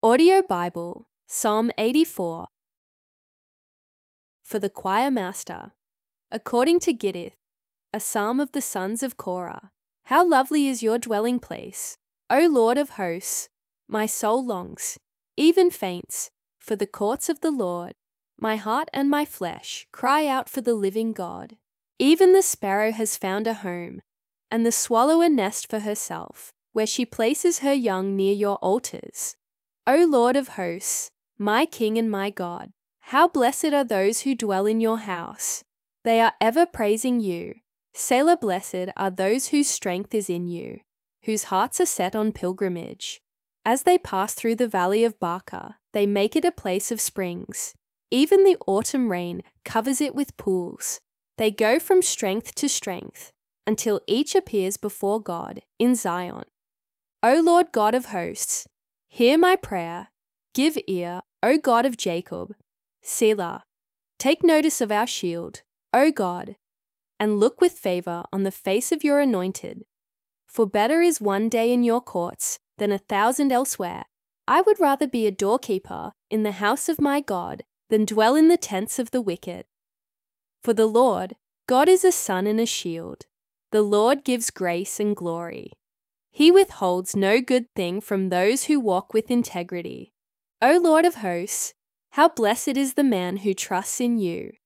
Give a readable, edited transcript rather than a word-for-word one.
Audio Bible, Psalm 84. For the choir master, according to Gittith, a psalm of the sons of Korah. How lovely is your dwelling place, O Lord of hosts! My soul longs, even faints, for the courts of the Lord. My heart and my flesh cry out for the living God. Even the sparrow has found a home, and the swallow a nest for herself, where she places her young near your altars. O Lord of hosts, my King and my God, how blessed are those who dwell in your house. They are ever praising you. Selah, blessed are those whose strength is in you, whose hearts are set on pilgrimage. As they pass through the valley of Baca, they make it a place of springs. Even the autumn rain covers it with pools. They go from strength to strength, until each appears before God in Zion. O Lord God of hosts, hear my prayer. Give ear, O God of Jacob. Selah. Take notice of our shield, O God, and look with favor on the face of your anointed. For better is one day in your courts than 1,000 elsewhere. I would rather be a doorkeeper in the house of my God than dwell in the tents of the wicked. For the Lord, God is a sun and a shield. The Lord gives grace and glory. He withholds no good thing from those who walk with integrity. O Lord of hosts, how blessed is the man who trusts in you.